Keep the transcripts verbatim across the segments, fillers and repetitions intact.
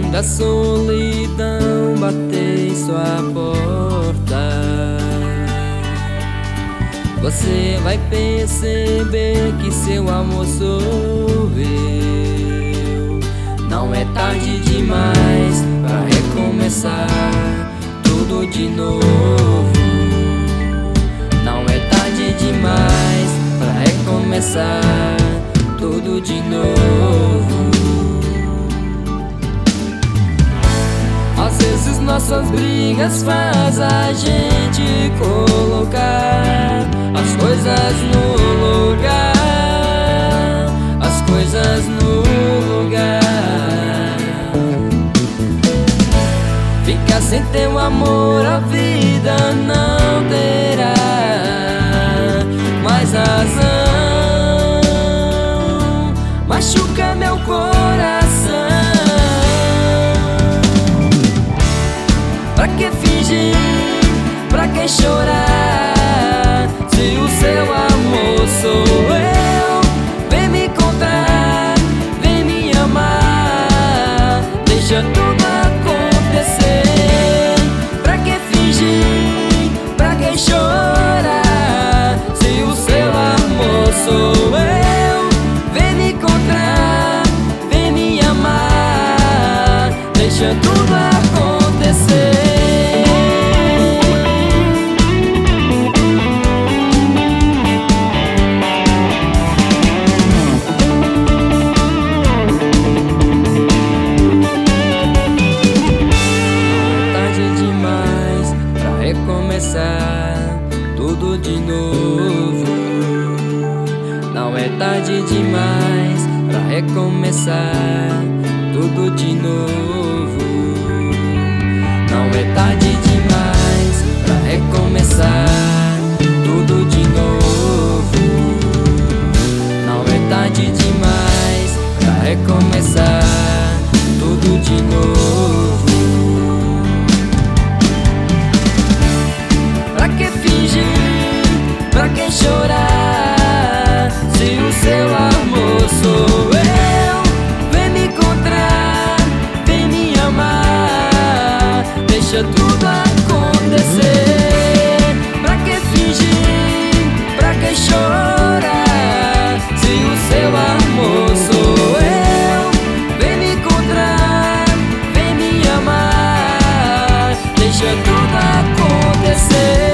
Da solidão bater em sua porta, você vai perceber que seu amor sou eu. Não é tarde demais pra recomeçar tudo de novo. Não é tarde demais pra recomeçar tudo de novo. Às vezes nossas brigas faz a gente colocar as coisas no lugar, as coisas no lugar. Ficar sem teu amor a vida não terá mais razão. Machuca meu coração. Pra que fingir, pra que chorar, se o seu amor sou eu? Vem me contar, vem me amar, deixa tudo acontecer. Pra que fingir, pra que chorar, se o seu amor sou eu? Vem me encontrar, vem me amar, deixa tudo acontecer. Recomeçar tudo de novo. Não é tarde demais pra recomeçar tudo de novo. Não é tarde demais pra recomeçar tudo de novo. Não é tarde demais pra recomeçar tudo de novo. Pra que chorar, se o seu amor sou eu? Vem me encontrar, vem me amar, deixa tudo acontecer. Pra que fingir, pra que chorar, se o seu amor sou eu? Vem me encontrar, vem me amar, deixa tudo acontecer.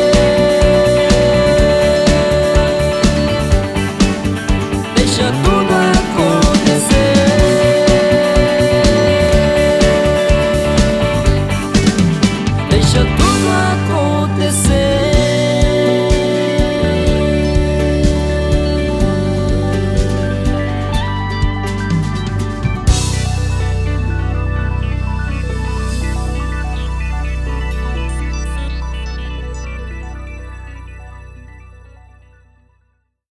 Deixa tudo acontecer. Deixa tudo acontecer.